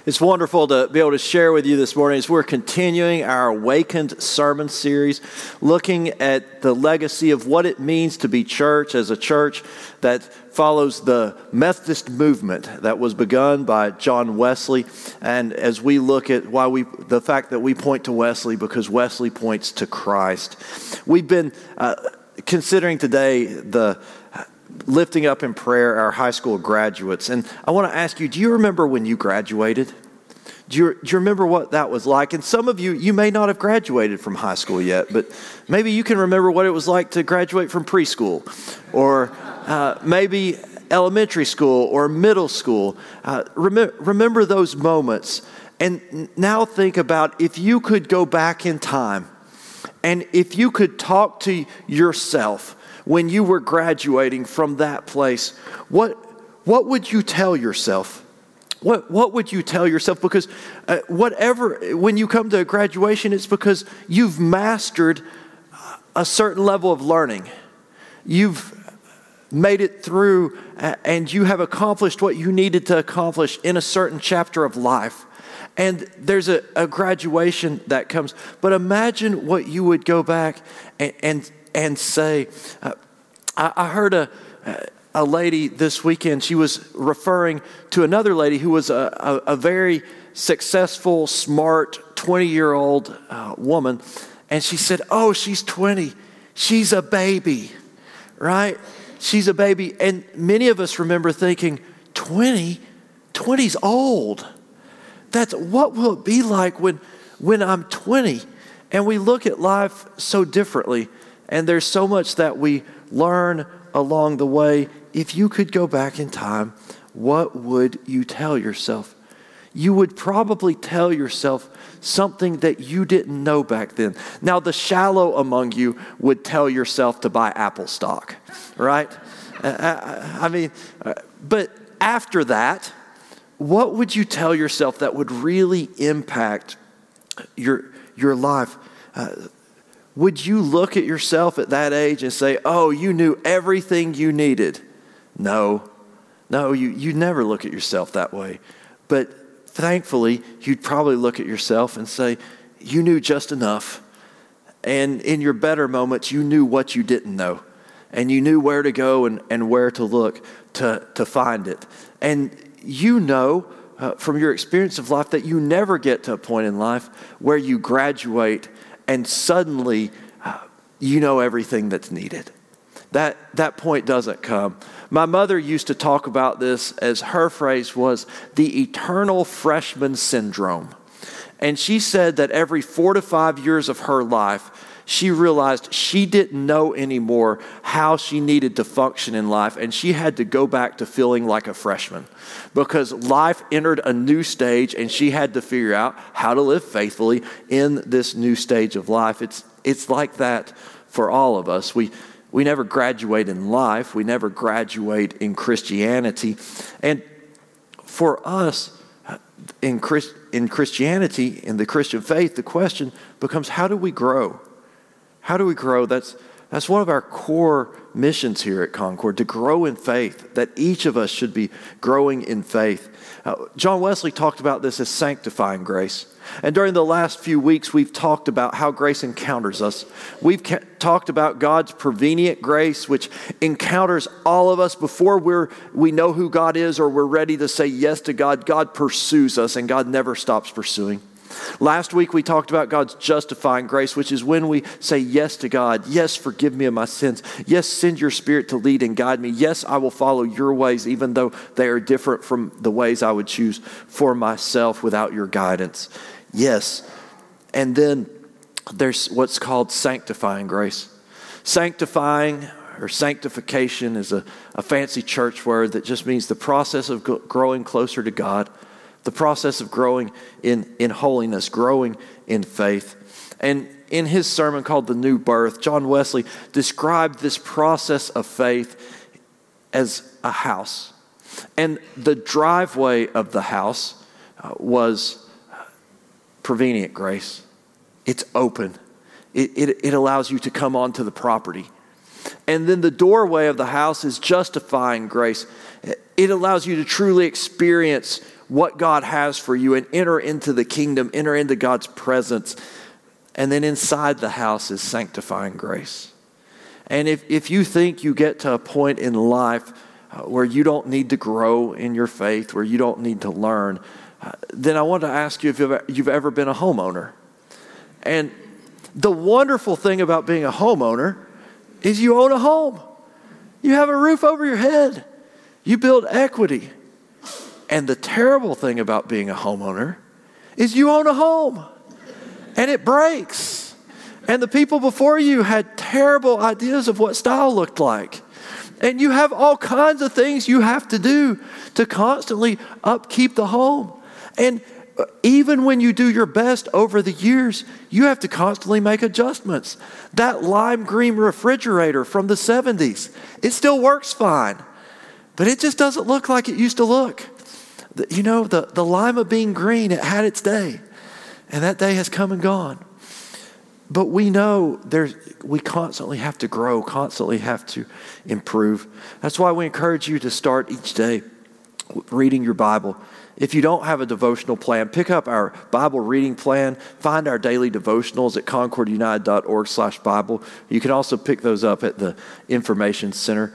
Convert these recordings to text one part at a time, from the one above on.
It's wonderful to be able to share with you this morning as we're continuing our Awakened sermon series, looking at the legacy of what it means to be church as a church that follows the Methodist movement that was begun by John Wesley. And as we look at the fact that we point to Wesley because Wesley points to Christ. We've been considering today the lifting up in prayer our high school graduates. And I want to ask you, do you remember when you graduated? Do you remember what that was like? And some of you may not have graduated from high school yet, but maybe you can remember what it was like to graduate from preschool, or maybe elementary school or middle school. Remember those moments. And now think about if you could go back in time, and if you could talk to yourself when you were graduating from that place, what would you tell yourself? What would you tell yourself? Because when you come to graduation, it's because you've mastered a certain level of learning. You've made it through and you have accomplished what you needed to accomplish in a certain chapter of life. And there's a graduation that comes. But imagine what you would go back and say. I heard a lady this weekend. She was referring to another lady who was a very successful, smart, 20-year-old woman. And she said, oh, she's 20. She's a baby, right? She's a baby. And many of us remember thinking, 20? 20's old. What will it be like when I'm 20? And we look at life so differently. And there's so much that we learn along the way. If you could go back in time, what would you tell yourself? You would probably tell yourself something that you didn't know back then. Now, the shallow among you would tell yourself to buy Apple stock, right? But after that, what would you tell yourself that would really impact your life? Would you look at yourself at that age and say, oh, you knew everything you needed? No, you never look at yourself that way. But thankfully, you'd probably look at yourself and say, you knew just enough. And in your better moments, you knew what you didn't know. And you knew where to go and where to look to find it. And you know from your experience of life that you never get to a point in life where you graduate and suddenly you know everything that's needed. That point doesn't come. My mother used to talk about this as her phrase was the eternal freshman syndrome. And she said that every 4 to 5 years of her life, she realized she didn't know anymore how she needed to function in life, and she had to go back to feeling like a freshman because life entered a new stage and she had to figure out how to live faithfully in this new stage of life. It's like that for all of us. We never graduate in life. We never graduate in Christianity. And for us, in Christianity, in the Christian faith, the question becomes, how do we grow? How do we grow? That's one of our core missions here at Concord, to grow in faith, that each of us should be growing in faith. John Wesley talked about this as sanctifying grace. And during the last few weeks, we've talked about how grace encounters us. We've talked about God's prevenient grace, which encounters all of us before we know who God is or we're ready to say yes to God. God pursues us, and God never stops pursuing. Last week, we talked about God's justifying grace, which is when we say yes to God. Yes, forgive me of my sins. Yes, send your Spirit to lead and guide me. Yes, I will follow your ways, even though they are different from the ways I would choose for myself without your guidance. Yes. And then there's what's called sanctifying grace. Sanctifying or sanctification is a fancy church word that just means the process of growing closer to God. The process of growing in holiness, growing in faith. And in his sermon called The New Birth, John Wesley described this process of faith as a house. And the driveway of the house was prevenient grace. It's open. It allows you to come onto the property. And then the doorway of the house is justifying grace. It allows you to truly experience what God has for you and enter into the kingdom, enter into God's presence. And then inside the house is sanctifying grace. And if you think you get to a point in life where you don't need to grow in your faith, where you don't need to learn, then I want to ask you if you've ever been a homeowner. And the wonderful thing about being a homeowner is you own a home. You have a roof over your head. You build equity. And the terrible thing about being a homeowner is you own a home and it breaks. And the people before you had terrible ideas of what style looked like. And you have all kinds of things you have to do to constantly upkeep the home. And even when you do your best over the years, you have to constantly make adjustments. That lime green refrigerator from the 70s, it still works fine, but it just doesn't look like it used to look. The lima bean green, it had its day, and that day has come and gone. But we know we constantly have to grow, constantly have to improve. That's why we encourage you to start each day reading your Bible. If you don't have a devotional plan, pick up our Bible reading plan. Find our daily devotionals at concordunited.org/Bible. You can also pick those up at the Information Center.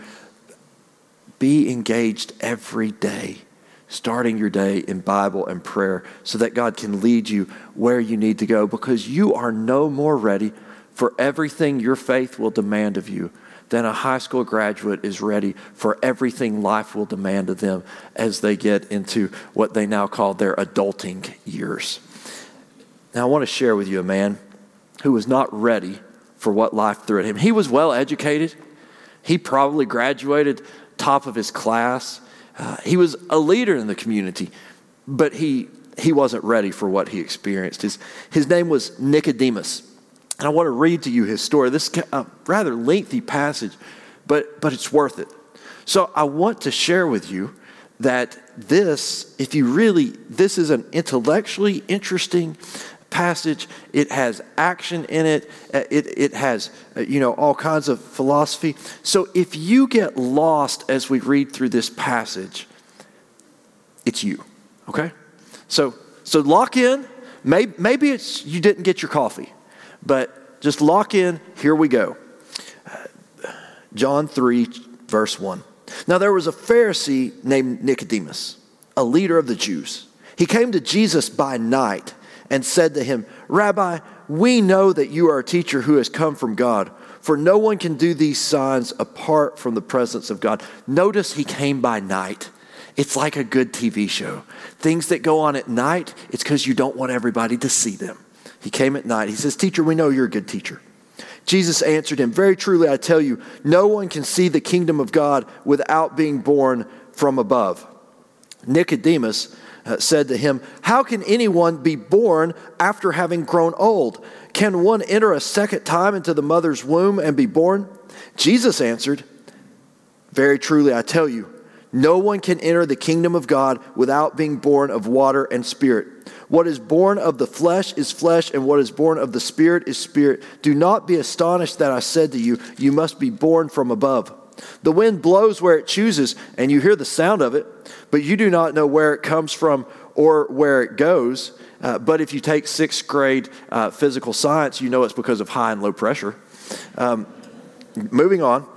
Be engaged every day, starting your day in Bible and prayer so that God can lead you where you need to go, because you are no more ready for everything your faith will demand of you than a high school graduate is ready for everything life will demand of them as they get into what they now call their adulting years. Now, I want to share with you a man who was not ready for what life threw at him. He was well educated. He probably graduated top of his class. He was a leader in the community, but he wasn't ready for what he experienced. His name was Nicodemus. And I want to read to you his story. This is a rather lengthy passage, but it's worth it. So I want to share with you that this is an intellectually interesting passage. It has action in it. It has, all kinds of philosophy. So if you get lost as we read through this passage, it's you, okay? So lock in. Maybe it's you didn't get your coffee. But just lock in. Here we go. John 3, verse 1. Now there was a Pharisee named Nicodemus, a leader of the Jews. He came to Jesus by night and said to him, "Rabbi, we know that you are a teacher who has come from God, for no one can do these signs apart from the presence of God." Notice he came by night. It's like a good TV show. Things that go on at night, it's because you don't want everybody to see them. He came at night. He says, "Teacher, we know you're a good teacher." Jesus answered him, "Very truly, I tell you, no one can see the kingdom of God without being born from above." Nicodemus said to him, "How can anyone be born after having grown old? Can one enter a second time into the mother's womb and be born?" Jesus answered, "Very truly, I tell you, no one can enter the kingdom of God without being born of water and spirit. What is born of the flesh is flesh, and what is born of the spirit is spirit. Do not be astonished that I said to you, you must be born from above. The wind blows where it chooses, and you hear the sound of it, but you do not know where it comes from or where it goes. But if you take sixth grade physical science, you know it's because of high and low pressure." Moving on.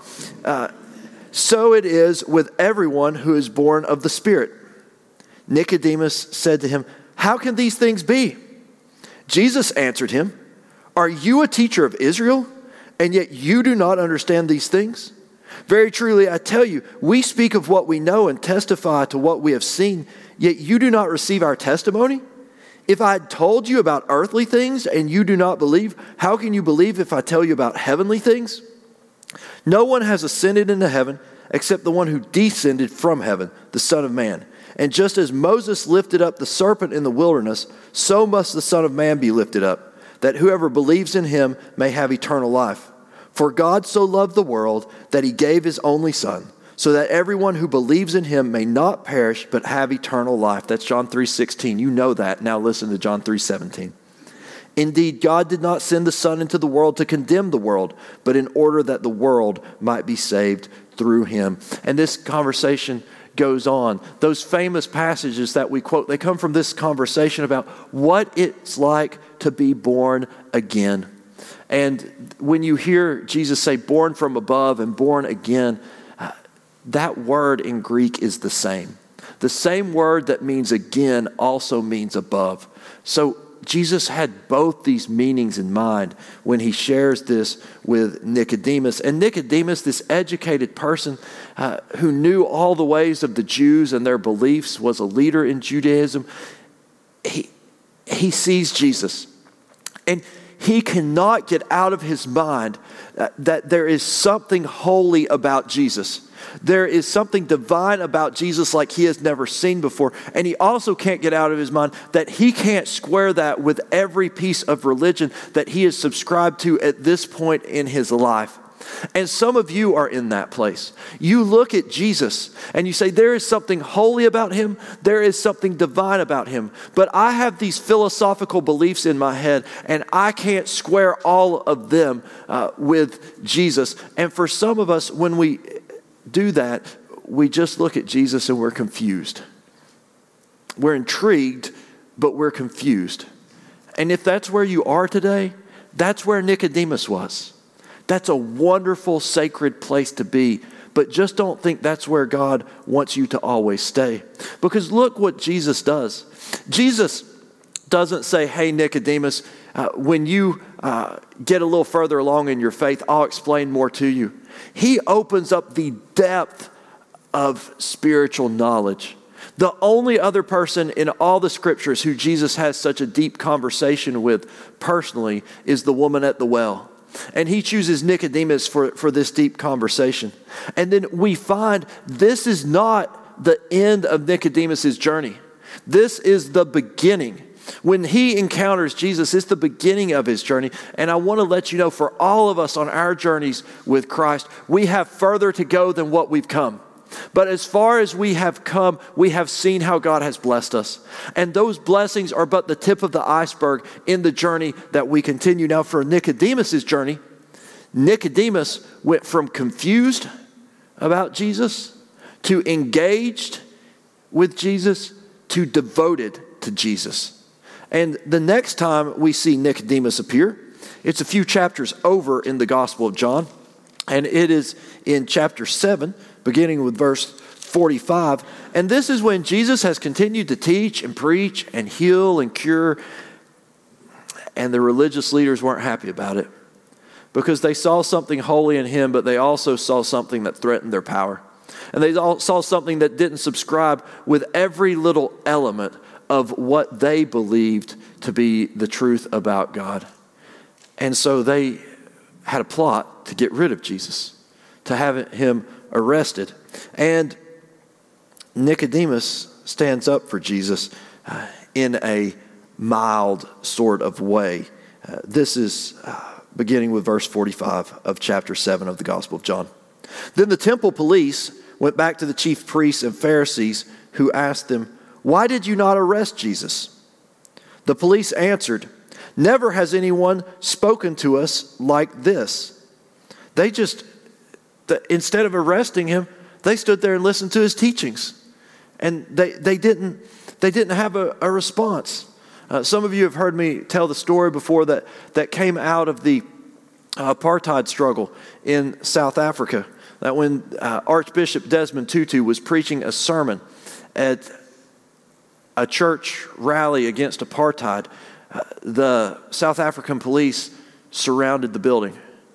"So it is with everyone who is born of the Spirit." Nicodemus said to him, "How can these things be?" Jesus answered him, "Are you a teacher of Israel, and yet you do not understand these things? Very truly, I tell you, we speak of what we know and testify to what we have seen, yet you do not receive our testimony. If I had told you about earthly things and you do not believe, how can you believe if I tell you about heavenly things? No one has ascended into heaven except the one who descended from heaven, the Son of Man. And just as Moses lifted up the serpent in the wilderness, so must the Son of Man be lifted up, that whoever believes in him may have eternal life. For God so loved the world that he gave his only Son, so that everyone who believes in him may not perish but have eternal life." That's John 3:16. You know that. Now listen to John 3:17. "Indeed, God did not send the Son into the world to condemn the world, but in order that the world might be saved through him." And this conversation goes on. Those famous passages that we quote, they come from this conversation about what it's like to be born again. And when you hear Jesus say born from above and born again, that word in Greek is the same. The same word that means again also means above. So Jesus had both these meanings in mind when he shares this with Nicodemus. And Nicodemus, this educated person who knew all the ways of the Jews and their beliefs, was a leader in Judaism, he sees Jesus. And he cannot get out of his mind that there is something holy about Jesus. There is something divine about Jesus like he has never seen before. And he also can't get out of his mind that he can't square that with every piece of religion that he is subscribed to at this point in his life. And some of you are in that place. You look at Jesus and you say, there is something holy about him. There is something divine about him. But I have these philosophical beliefs in my head and I can't square all of them with Jesus. And for some of us, when we do that, we just look at Jesus and we're confused. We're intrigued, but we're confused. And if that's where you are today, that's where Nicodemus was. That's a wonderful, sacred place to be. But just don't think that's where God wants you to always stay. Because look what Jesus does. Jesus doesn't say, hey, Nicodemus, when you get a little further along in your faith, I'll explain more to you. He opens up the depth of spiritual knowledge. The only other person in all the scriptures who Jesus has such a deep conversation with personally is the woman at the well. And he chooses Nicodemus for this deep conversation. And then we find this is not the end of Nicodemus's journey. This is the beginning. When he encounters Jesus, it's the beginning of his journey. And I want to let you know, for all of us on our journeys with Christ, we have further to go than what we've come. But as far as we have come, we have seen how God has blessed us. And those blessings are but the tip of the iceberg in the journey that we continue. Now, for Nicodemus's journey, Nicodemus went from confused about Jesus to engaged with Jesus to devoted to Jesus. And the next time we see Nicodemus appear, it's a few chapters over in the Gospel of John. And it is in chapter 7, beginning with verse 45. And this is when Jesus has continued to teach and preach and heal and cure. And the religious leaders weren't happy about it because they saw something holy in him, but they also saw something that threatened their power. And they all saw something that didn't subscribe with every little element of what they believed to be the truth about God. And so they had a plot to get rid of Jesus, to have him arrested. And Nicodemus stands up for Jesus in a mild sort of way. This is beginning with verse 45 of chapter 7 of the Gospel of John. Then the temple police went back to the chief priests and Pharisees, who asked them, "Why did you not arrest Jesus?" The police answered, "Never has anyone spoken to us like this." They just, instead of arresting him, they stood there and listened to his teachings. And they didn't have a response. Some of you have heard me tell the story before that came out of the apartheid struggle in South Africa. That when Archbishop Desmond Tutu was preaching a sermon at a church rally against apartheid, the South African police surrounded the building.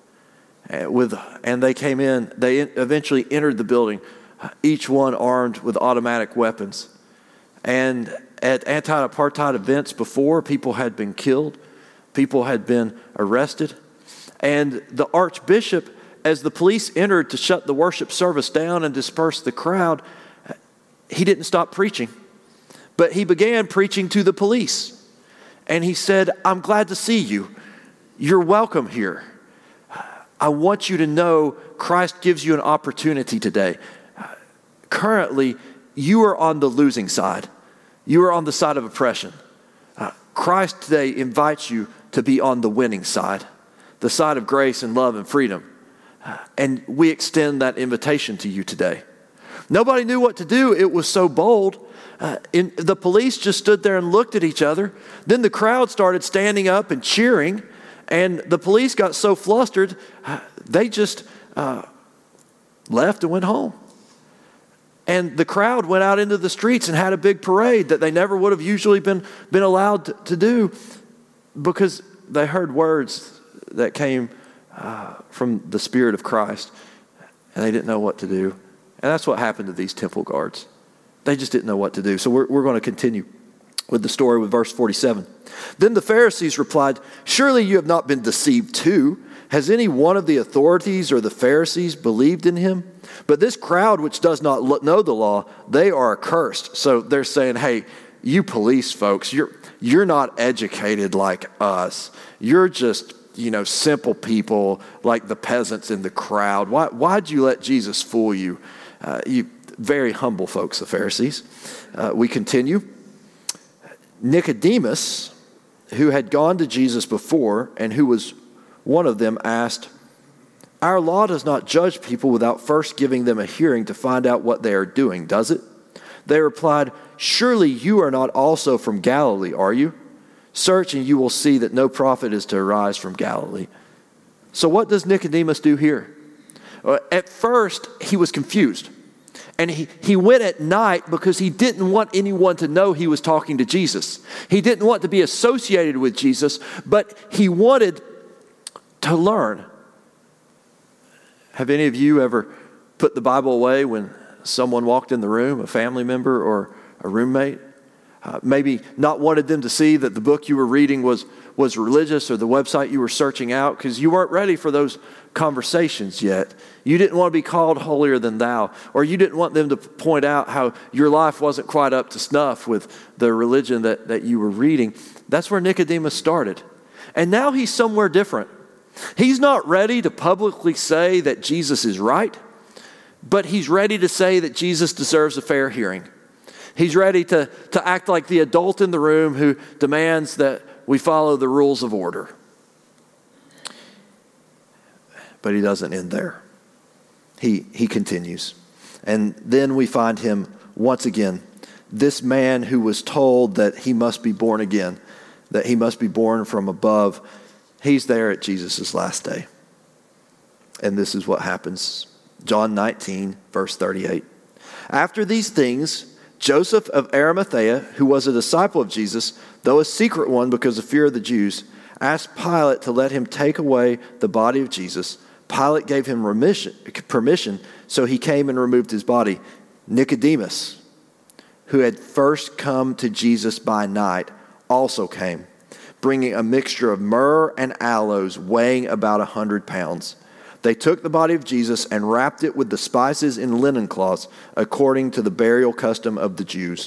And they came in, they eventually entered the building, each one armed with automatic weapons. And at anti-apartheid events before, people had been killed, people had been arrested. And the Archbishop, as the police entered to shut the worship service down and disperse the crowd, he didn't stop preaching. But he began preaching to the police. And he said, "I'm glad to see you. You're welcome here. I want you to know Christ gives you an opportunity today. Currently, you are on the losing side. You are on the side of oppression. Christ today invites you to be on the winning side, the side of grace and love and freedom. And we extend that invitation to you today." Nobody knew what to do. It was so bold. The police just stood there and looked at each other. Then the crowd started standing up and cheering, and the police got so flustered, they just left and went home. And the crowd went out into the streets and had a big parade that they never would have usually been allowed to do, because they heard words that came from the Spirit of Christ, and they didn't know what to do. And that's what happened to these temple guards. They just didn't know what to do. So we're going to continue with the story with verse 47. Then the Pharisees replied, "Surely you have not been deceived too. Has any one of the authorities or the Pharisees believed in him? But this crowd which does not know the law, they are accursed." So they're saying, hey, you police folks, you're not educated like us. You're just, simple people like the peasants in the crowd. Why'd you let Jesus fool you? You very humble folks, the Pharisees. We continue. Nicodemus, who had gone to Jesus before and who was one of them, asked, "Our law does not judge people without first giving them a hearing to find out what they are doing, does it?" They replied, "Surely you are not also from Galilee, are you? Search and you will see that no prophet is to arise from Galilee." So what does Nicodemus do here? At first, he was confused. And he went at night because he didn't want anyone to know he was talking to Jesus. He didn't want to be associated with Jesus, but he wanted to learn. Have any of you ever put the Bible away when someone walked in the room, a family member or a roommate? Maybe not wanted them to see that the book you were reading was religious, or the website you were searching out, because you weren't ready for those conversations yet. You didn't want to be called holier than thou, or you didn't want them to point out how your life wasn't quite up to snuff with the religion that you were reading. That's where Nicodemus started. And now he's somewhere different. He's not ready to publicly say that Jesus is right, but he's ready to say that Jesus deserves a fair hearing. He's ready to act like the adult in the room who demands that we follow the rules of order. But he doesn't end there. He continues. And then we find him once again, this man who was told that he must be born again, that he must be born from above. He's there at Jesus' last day. And this is what happens. John 19, verse 38. After these things, Joseph of Arimathea, who was a disciple of Jesus, though a secret one because of fear of the Jews, asked Pilate to let him take away the body of Jesus. Pilate gave him permission, so he came and removed his body. Nicodemus, who had first come to Jesus by night, also came, bringing a mixture of myrrh and aloes weighing about 100 pounds. They took the body of Jesus and wrapped it with the spices in linen cloths, according to the burial custom of the Jews.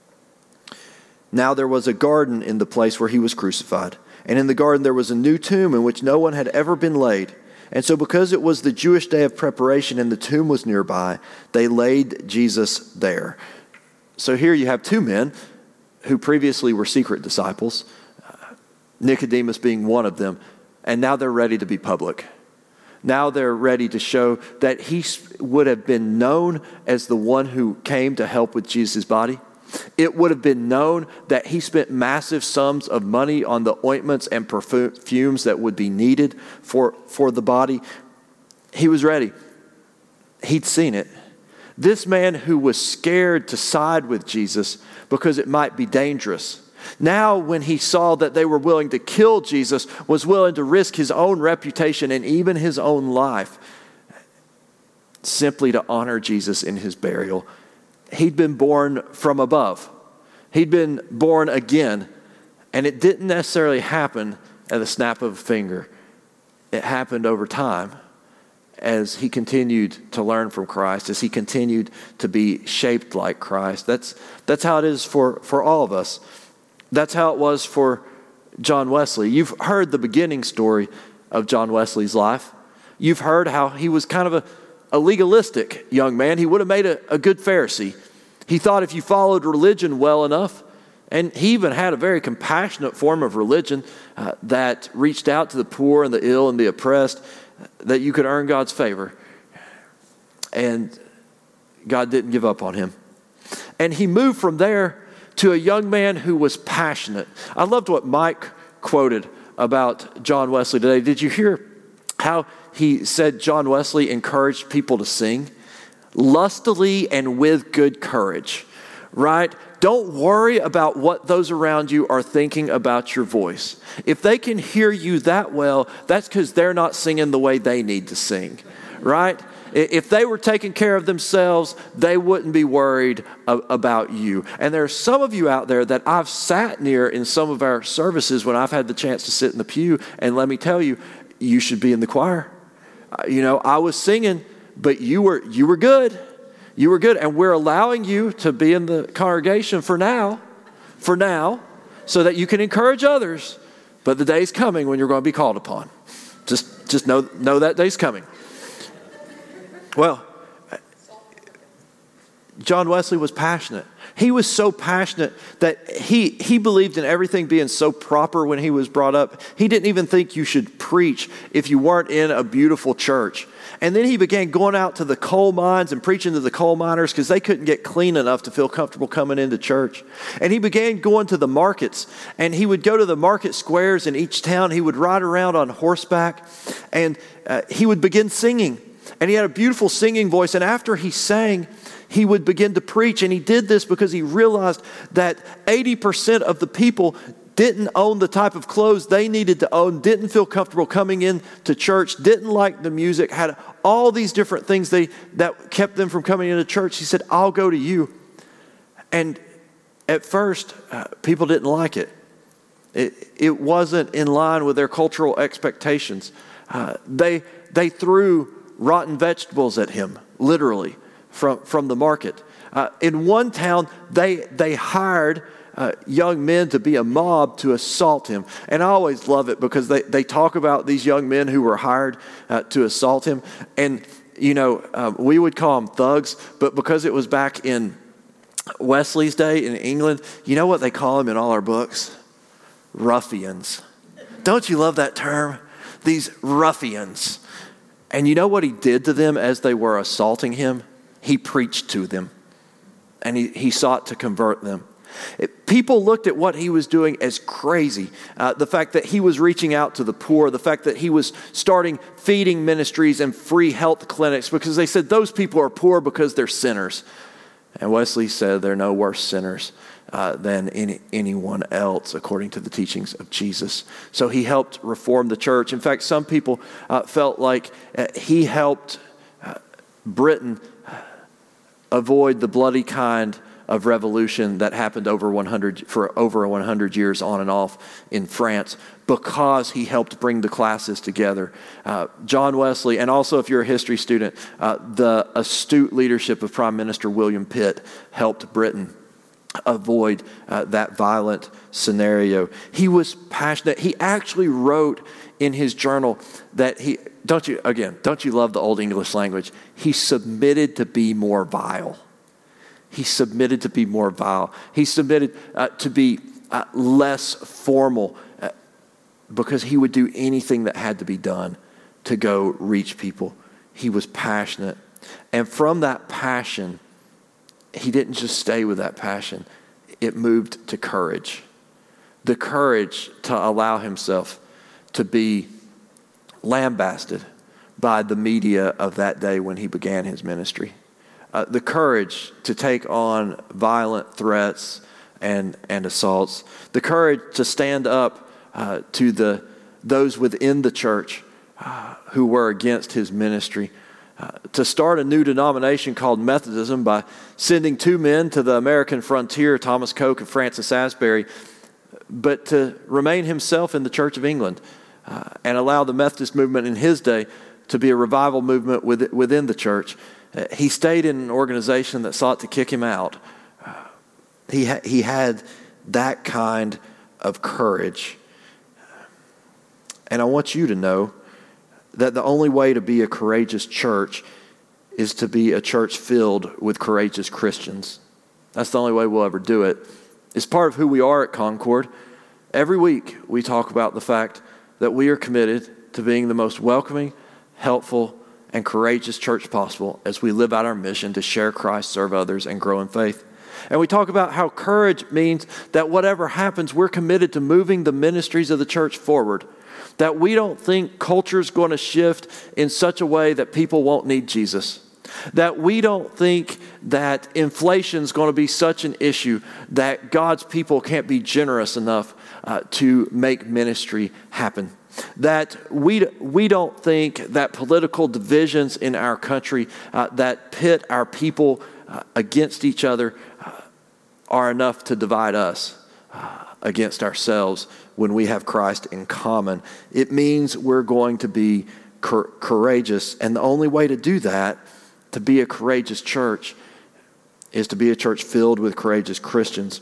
Now there was a garden in the place where he was crucified, and in the garden there was a new tomb in which no one had ever been laid. And so because it was the Jewish day of preparation and the tomb was nearby, they laid Jesus there. So here you have two men who previously were secret disciples, Nicodemus being one of them, and now they're ready to be public. Now they're ready to show that he would have been known as the one who came to help with Jesus' body. It would have been known that he spent massive sums of money on the ointments and perfumes that would be needed for the body. He was ready. He'd seen it. This man who was scared to side with Jesus because it might be dangerous, now when he saw that they were willing to kill Jesus, was willing to risk his own reputation and even his own life simply to honor Jesus in his burial. He'd been born from above. He'd been born again, and it didn't necessarily happen at the snap of a finger. It happened over time as he continued to learn from Christ, as he continued to be shaped like Christ. That's how it is for all of us. That's how it was for John Wesley. You've heard the beginning story of John Wesley's life. You've heard how he was kind of a legalistic young man. He would have made a good Pharisee. He thought if you followed religion well enough, and he even had a very compassionate form of religion that reached out to the poor and the ill and the oppressed, that you could earn God's favor. And God didn't give up on him. And he moved from there to a young man who was passionate. I loved what Mike quoted about John Wesley today. Did you hear how he said John Wesley encouraged people to sing? Lustily and with good courage, right? Don't worry about what those around you are thinking about your voice. If they can hear you that well, that's because they're not singing the way they need to sing, right? If they were taking care of themselves, they wouldn't be worried about you. And there are some of you out there that I've sat near in some of our services when I've had the chance to sit in the pew, and let me tell you, you should be in the choir. I was singing, but you were good. You were good, and we're allowing you to be in the congregation for now, so that you can encourage others. But the day's coming when you're going to be called upon. Just know that day's coming. Well, John Wesley was passionate. He was so passionate that he believed in everything being so proper when he was brought up. He didn't even think you should preach if you weren't in a beautiful church. And then he began going out to the coal mines and preaching to the coal miners because they couldn't get clean enough to feel comfortable coming into church. And he began going to the markets, and he would go to the market squares in each town. He would ride around on horseback, and he would begin singing. And he had a beautiful singing voice. And after he sang, he would begin to preach. And he did this because he realized that 80% of the people didn't own the type of clothes they needed to own, didn't feel comfortable coming into church, didn't like the music, had all these different things that kept them from coming into church. He said, I'll go to you. And at first, people didn't like it. It wasn't in line with their cultural expectations. They threw rotten vegetables at him, literally, from the market. In one town, they hired young men to be a mob to assault him. And I always love it because they talk about these young men who were hired to assault him. And, we would call them thugs, but because it was back in Wesley's day in England, you know what they call them in all our books? Ruffians. Don't you love that term? These ruffians. And you know what he did to them as they were assaulting him? He preached to them. And he sought to convert them. People looked at what he was doing as crazy. The fact that he was reaching out to the poor, the fact that he was starting feeding ministries and free health clinics, because they said those people are poor because they're sinners. And Wesley said they're no worse sinners than anyone else, according to the teachings of Jesus. So he helped reform the church. In fact, some people felt like he helped Britain avoid the bloody kind of revolution that happened for over 100 years on and off in France, because he helped bring the classes together. John Wesley, and also if you're a history student, the astute leadership of Prime Minister William Pitt helped Britain avoid that violent scenario. He was passionate. He actually wrote in his journal that don't you love the Old English language? He submitted to be more vile. He submitted to be more vile. He submitted to be less formal because he would do anything that had to be done to go reach people. He was passionate. And from that passion, he didn't just stay with that passion. It moved to courage. The courage to allow himself to be lambasted by the media of that day when he began his ministry. The courage to take on violent threats and assaults. The courage to stand up to those within the church who were against his ministry. To start a new denomination called Methodism by sending two men to the American frontier, Thomas Coke and Francis Asbury, but to remain himself in the Church of England and allow the Methodist movement in his day to be a revival movement within the church. He stayed in an organization that sought to kick him out. He had that kind of courage. And I want you to know that the only way to be a courageous church is to be a church filled with courageous Christians. That's the only way we'll ever do it. It's part of who we are at Concord. Every week we talk about the fact that we are committed to being the most welcoming, helpful, and courageous church possible as we live out our mission to share Christ, serve others, and grow in faith. And we talk about how courage means that whatever happens, we're committed to moving the ministries of the church forward. That we don't think culture's going to shift in such a way that people won't need Jesus. That we don't think that inflation's going to be such an issue that God's people can't be generous enough to make ministry happen. That we don't think that political divisions in our country that pit our people against each other are enough to divide us against ourselves when we have Christ in common. It means we're going to be courageous, and the only way to do that, to be a courageous church, is to be a church filled with courageous Christians.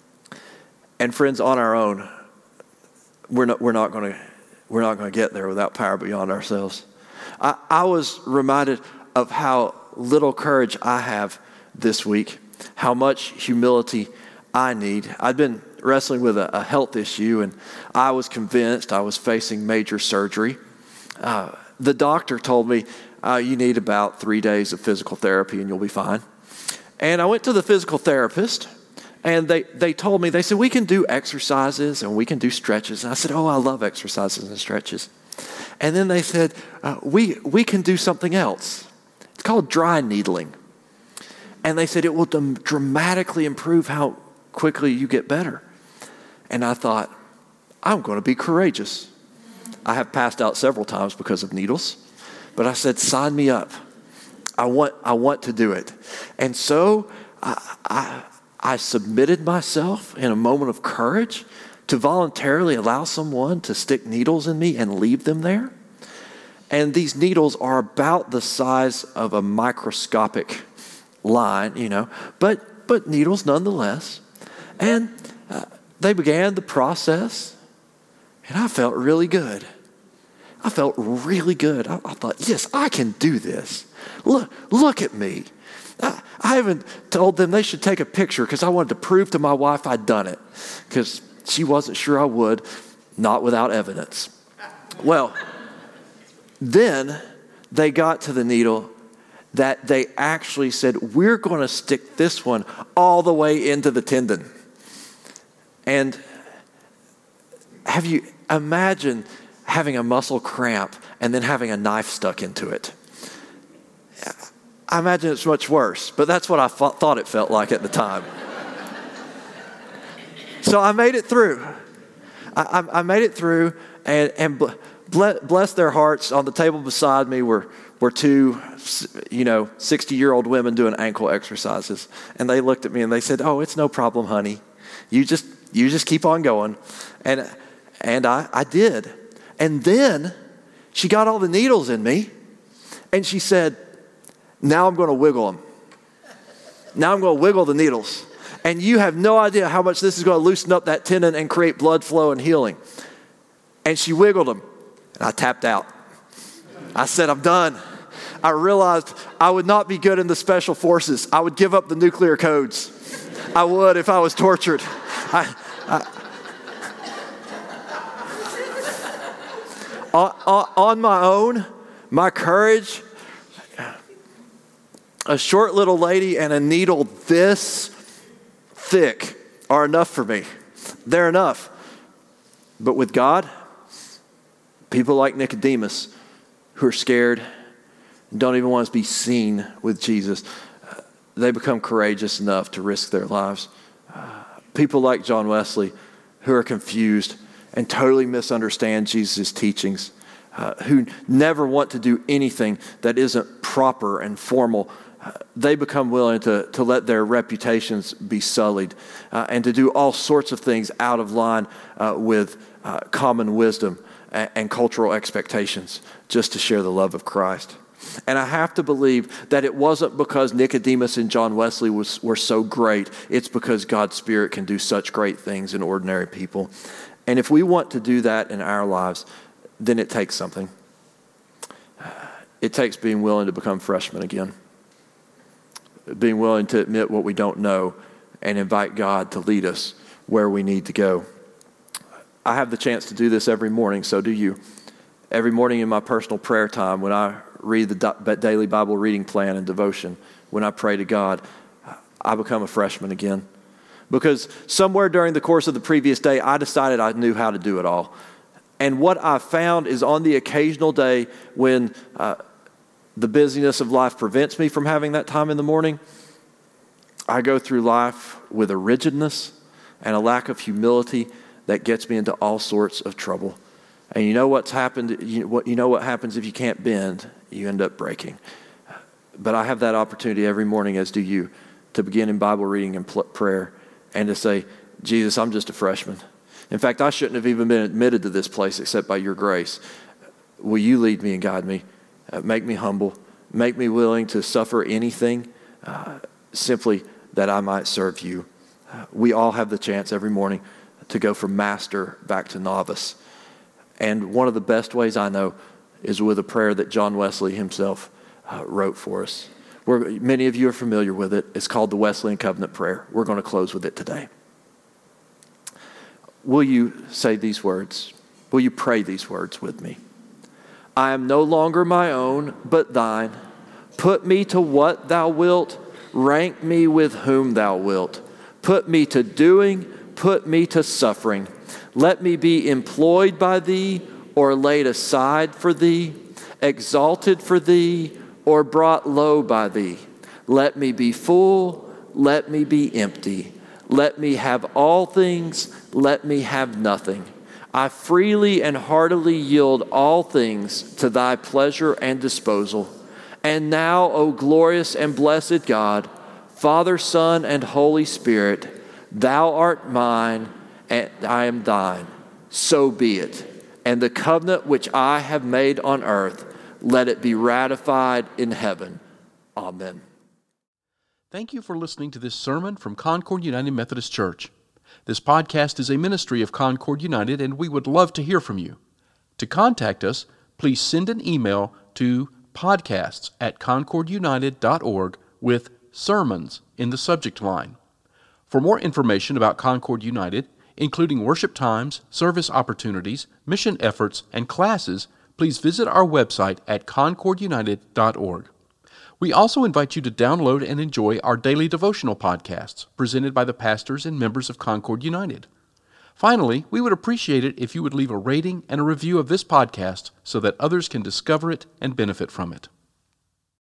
And friends, on our own, we're not going to get there without power beyond ourselves. I was reminded of how little courage I have this week, how much humility I need. I'd been wrestling with a health issue, and I was convinced I was facing major surgery. The doctor told me, you need about 3 days of physical therapy and you'll be fine. And I went to the physical therapist, and they told me, they said, we can do exercises and we can do stretches. And I said, oh, I love exercises and stretches. And then they said, we can do something else. It's called dry needling. And they said it will dramatically improve how quickly you get better. And I thought, I'm going to be courageous. I have passed out several times because of needles, but I said, sign me up. I want to do it. And so I submitted myself in a moment of courage to voluntarily allow someone to stick needles in me and leave them there. And these needles are about the size of a microscopic line, but needles nonetheless. And they began the process, and I felt really good. I felt really good. I thought, yes, I can do this. Look at me. I even told them they should take a picture because I wanted to prove to my wife I'd done it, because she wasn't sure I would, not without evidence. Well, then they got to the needle that they actually said, we're going to stick this one all the way into the tendon. And have you imagine having a muscle cramp and then having a knife stuck into it? I imagine it's much worse, but that's what I thought it felt like at the time. So I made it through. I made it through, and bless their hearts, on the table beside me were two 60-year-old women doing ankle exercises. And they looked at me and they said, oh, it's no problem, honey. You just keep on going. And I did. And then she got all the needles in me, and she said, now I'm going to wiggle them. Now I'm going to wiggle the needles. And you have no idea how much this is going to loosen up that tendon and create blood flow and healing. And she wiggled them, and I tapped out. I said, I'm done. I realized I would not be good in the special forces. I would give up the nuclear codes. I would if I was tortured. On my own, my courage, a short little lady and a needle this thick are enough for me. They're enough. But with God, people like Nicodemus who are scared, don't even want to be seen with Jesus, they become courageous enough to risk their lives. People like John Wesley who are confused and totally misunderstand Jesus' teachings, who never want to do anything that isn't proper and formal, they become willing to let their reputations be sullied and to do all sorts of things out of line with common wisdom and cultural expectations just to share the love of Christ. And I have to believe that it wasn't because Nicodemus and John Wesley were so great. It's because God's Spirit can do such great things in ordinary people. And if we want to do that in our lives, then it takes something. It takes being willing to become freshmen again. Being willing to admit what we don't know and invite God to lead us where we need to go. I have the chance to do this every morning, so do you. Every morning in my personal prayer time, when I read the daily Bible reading plan and devotion, when I pray to God, I become a freshman again. Because somewhere during the course of the previous day, I decided I knew how to do it all. And what I found is on the occasional day when the busyness of life prevents me from having that time in the morning, I go through life with a rigidness and a lack of humility that gets me into all sorts of trouble. And you know what's happened? You know what happens if you can't bend? You end up breaking. But I have that opportunity every morning, as do you, to begin in Bible reading and prayer and to say, Jesus, I'm just a freshman. In fact, I shouldn't have even been admitted to this place except by your grace. Will you lead me and guide me? Make me humble. Make me willing to suffer anything simply that I might serve you. We all have the chance every morning to go from master back to novice. And one of the best ways I know is with a prayer that John Wesley himself wrote for us. Many of you are familiar with it. It's called the Wesleyan Covenant Prayer. We're going to close with it today. Will you say these words? Will you pray these words with me? I am no longer my own, but thine. Put me to what thou wilt. Rank me with whom thou wilt. Put me to doing, put me to suffering. Let me be employed by thee, or laid aside for thee, exalted for thee, or brought low by thee. Let me be full, let me be empty. Let me have all things, let me have nothing. I freely and heartily yield all things to thy pleasure and disposal. And now, O glorious and blessed God, Father, Son, and Holy Spirit, thou art mine, and I am thine. So be it. And the covenant which I have made on earth, let it be ratified in heaven. Amen. Thank you for listening to this sermon from Concord United Methodist Church. This podcast is a ministry of Concord United, and we would love to hear from you. To contact us, please send an email to podcasts@concordunited.org with sermons in the subject line. For more information about Concord United, including worship times, service opportunities, mission efforts, and classes, please visit our website at concordunited.org. We also invite you to download and enjoy our daily devotional podcasts presented by the pastors and members of Concord United. Finally, we would appreciate it if you would leave a rating and a review of this podcast so that others can discover it and benefit from it.